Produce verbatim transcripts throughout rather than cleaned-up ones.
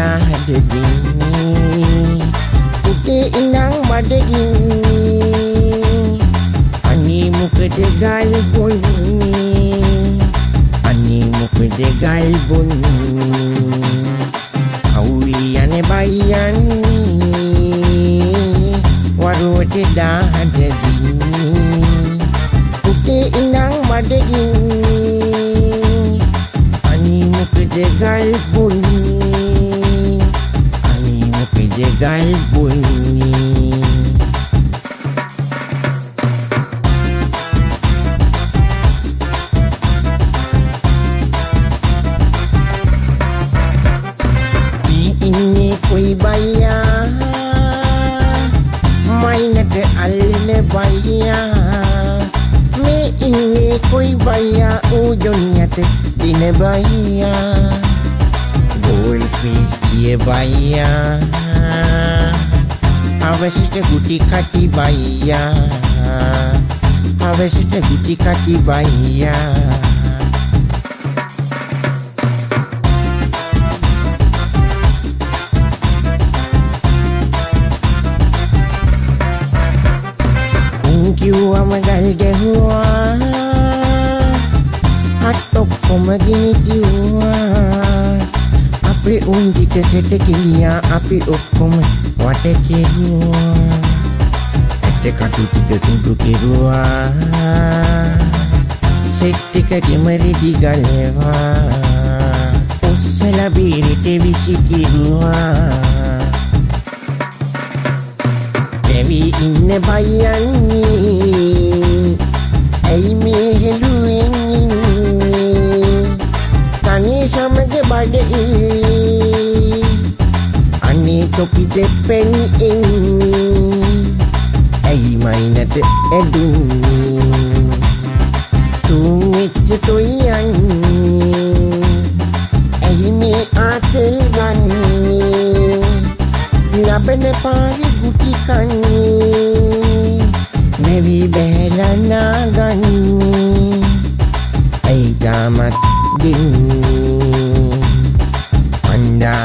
අඬා හැදෙන්නේ උටේ ඉඳන් බඩගින්නේ අනේ මොකද ගල් බොන්නේ අනේ මොකද ගල් බොන්නේ අවුයි යන්නේ බයන්නේ වරුවට දාහදදින්නේ උටේ ඉඳන් බඩගින්නේ අනේ මොකද ගල් බොන්නේ අනේ මොකද ගල් බොන්නේ कोई भैया माइनट अल्ले भैया मैं इन्हें कोई भैया ओ दुनियात दिन भैया गोल्ड फिश ये भैया आवश्यक गुटी काटी भैया आवश्यक गुटी काटी भैया කිව්වම ගල් ගැහුවා අත් ඔක්කොම ගිනි කිව්වා අපේ උන් දිකට ගියා අපි ඔක්කොම වට කෙරුවා ඇට කටු ටික කුඩු කෙරුවා සෙට් ටික කිමරි දිගලවා උස්සලා බීරිට විසි කිරුවා එවි ඉන්න බයන්නේ ඇයි මේ හෙළුවෙන් ඉන්නේ තනේ සමග බඩ ඉන්නේ අනේ තොපි දෙපෙන් ඉන්නේ ඇයි මයිනට ඇදුන්නේ තුන් එච්ච තොයන්නේ ඇයි මේ ආතල් ගන්නේ ලබන පාරි ගුටි කන්නේ මෙවි බැලලා නාගන්නේ ඇයි තාමත් දින්නේ අඬා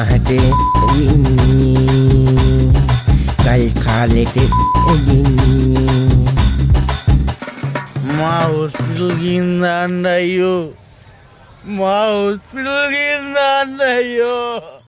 හැදෙන්නේ කල් කාලෙට එදින්නේ මා හොස්පිටල් ගිහින් දාන්න අයියෝ මා හොස්පිටල් ගිහින් දාන්න අයියෝ